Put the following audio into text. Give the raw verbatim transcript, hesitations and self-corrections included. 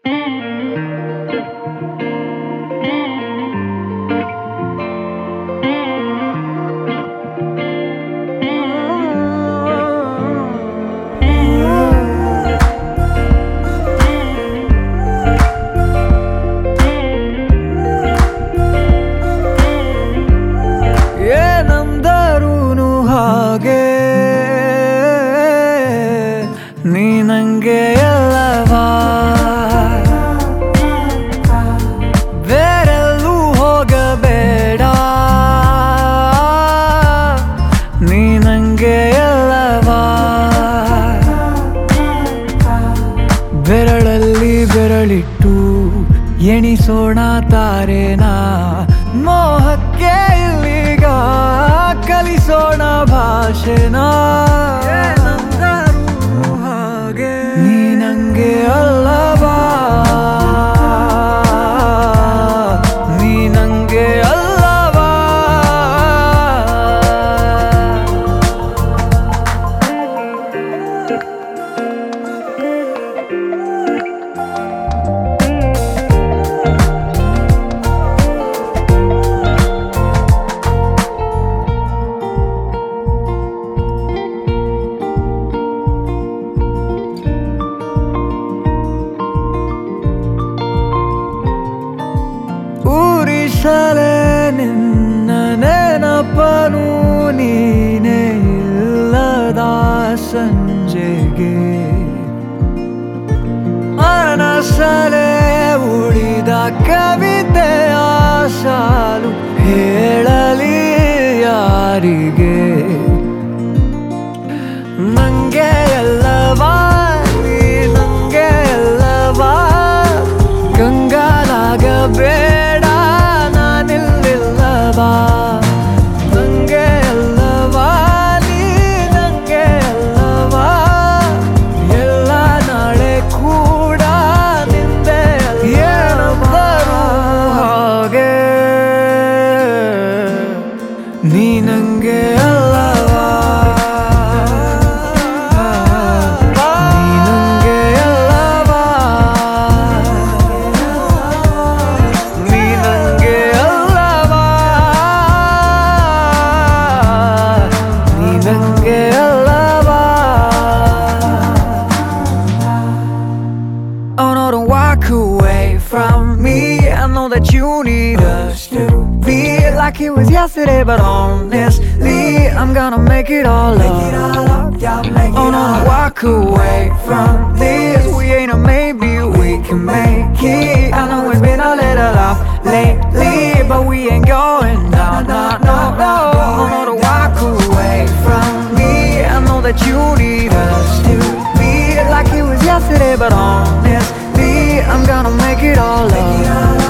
ಏನಂದರೂನು ಹಾಗೆ ನೀ ನಂಗೆ ಎಲ್ಲವಾ, ಬೇರೆಲ್ಲೂ ಹೋಗಬೇಡ, ನೀ ನಂಗೆ ಎಲ್ಲವಾ. ಬೆರಳಲ್ಲಿ ಬೆರಳಿಟ್ಟು ಎಣಿಸೋಣ ತಾರೇನಾ, ಮೋಹಕ್ಕೆ ಇಲ್ಲಿಗ ಕಲಿಸೋಣ ಭಾಷೆನಾ. ಏನಂದರೂ ಹಾಗೆ ನೀ ನಂಗೆ ಅಲ್ಲವಾ, ನೀ ನಂಗೆ ಅಲ್ಲವಾ. ಊರಿಸಲೇ ನಿನ್ನ ನೆನಪನು ನೀನೇ ಇಲ್ಲದ ಸಂಜೆಗೆ, ಮನಸಲೇ ಉಳಿದ ಕವಿತೆಯ ಸಾಲು ಹೇಳಲಿ ಯಾರಿಗೆ. ನಂಗೆ ಎಲ್ಲವಾ, ನೀ ನಂಗೆ ಎಲ್ಲವಾ, ಕಂಗಾಲಾಗಬೇಡ ನಾನಿಲ್ಲಿಲ್ಲವಾ. ನಂಗೆ ಎಲ್ಲವಾ, ನೀ ನಂಗೆ ಎಲ್ಲವಾ, ಎಲ್ಲ ನಾಳೆ ಕೂಡ ನಿಂದೆ ಏನಂದರೂ ಹಾಗೆ ನೀ ನಂಗೆ ಅಲ್ಲವಾ, ನೀ ನಂಗೆ ಅಲ್ಲವಾ, ನೀ ನಂಗೆ ಅಲ್ಲವಾ, ನೀ ನಂಗೆ ಅಲ್ಲವಾ. Oh no, don't walk away from me, I know that you need us to be like it was yesterday, but honestly I'm gonna make it all up. Oh no, don't walk away from this, we ain't a maybe, we can make it. I know it's been a little off lately, but we ain't going down, no, no, no. Oh no, don't walk away from me, I know that you need us to be like it was yesterday, but honestly I'm gonna make it all up.